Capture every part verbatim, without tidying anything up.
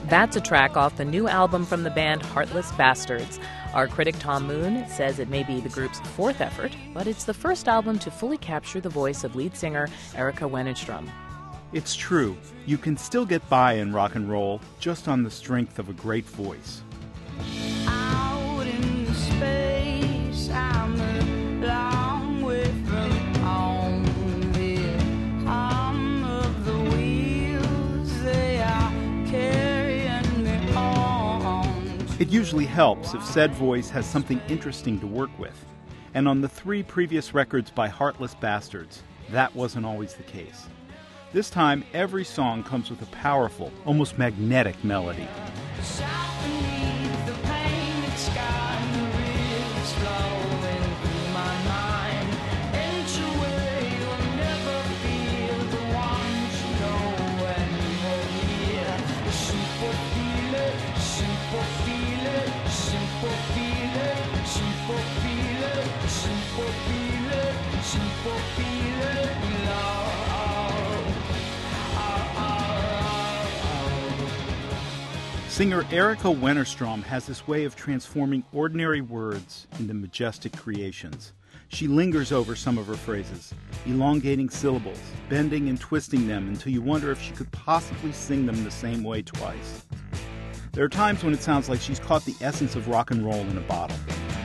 That's a track off the new album from the band Heartless Bastards. Our critic Tom Moon says it may be the group's fourth effort, but it's the first album to fully capture the voice of lead singer Erika Wennerstrom. It's true. You can still get by in rock and roll just on the strength of a great voice. Out in space, I'm a long way from home here. Hum of the wheels, they are carrying me on. It usually helps if said voice has something interesting to work with. And on the three previous records by Heartless Bastards, that wasn't always the case. This time, every song comes with a powerful, almost magnetic melody. Singer Erika Wennerstrom has this way of transforming ordinary words into majestic creations. She lingers over some of her phrases, elongating syllables, bending and twisting them until you wonder if she could possibly sing them the same way twice. There are times when it sounds like she's caught the essence of rock and roll in a bottle.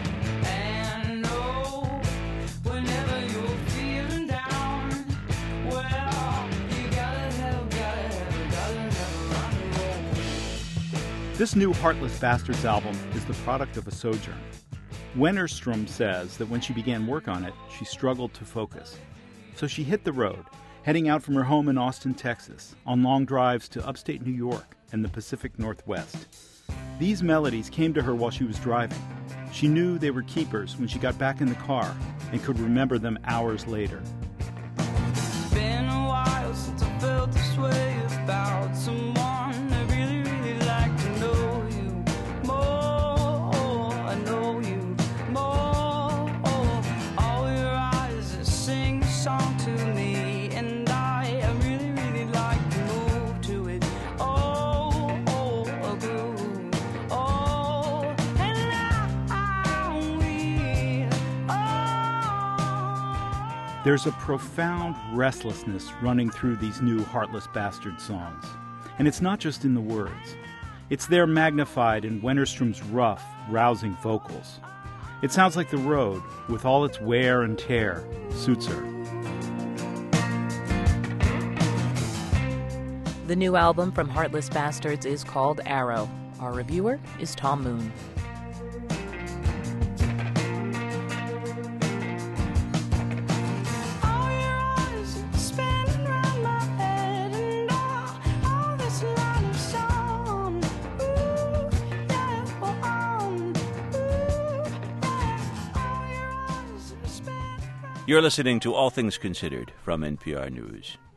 This new Heartless Bastards album is the product of a sojourn. Wennerstrom says that when she began work on it, she struggled to focus. So she hit the road, heading out from her home in Austin, Texas, on long drives to upstate New York and the Pacific Northwest. These melodies came to her while she was driving. She knew they were keepers when she got back in the car and could remember them hours later. It's been a while since I felt this way about someone I really, really like to know you more. I know you more. All your eyes sing a song to me, and I, I really, really like to move to it. Oh, oh, a groove. Oh, and I, we, oh. There's a profound restlessness running through these new Heartless Bastard songs. And it's not just in the words. It's there magnified in Wennerstrom's rough, rousing vocals. It sounds like the road, with all its wear and tear, suits her. The new album from Heartless Bastards is called Arrow. Our reviewer is Tom Moon. You're listening to All Things Considered from N P R News.